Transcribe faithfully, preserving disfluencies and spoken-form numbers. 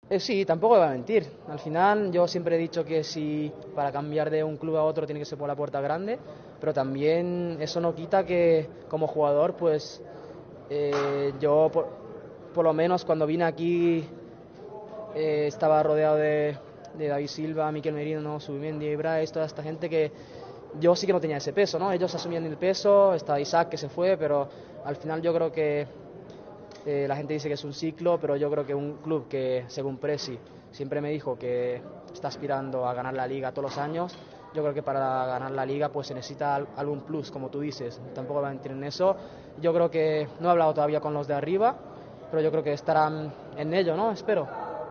Eh, sí, tampoco voy a mentir. Al final yo siempre he dicho que si para cambiar de un club a otro tiene que ser por la puerta grande, pero también eso no quita que como jugador, pues eh, yo por, por lo menos cuando vine aquí eh, estaba rodeado de, de David Silva, Mikel Merino, Zubimendi, Ibrais, toda esta gente que yo sí que no tenía ese peso, ¿no? Ellos asumían el peso, está Isaac que se fue, pero al final yo creo que eh, la gente dice que es un ciclo, pero yo creo que un club que, según Presi, siempre me dijo que está aspirando a ganar la Liga todos los años, yo creo que para ganar la Liga pues se necesita algún plus, como tú dices. Tampoco voy a mentir en eso. Yo creo que no he hablado todavía con los de arriba, pero yo creo que estarán en ello, ¿no? Espero.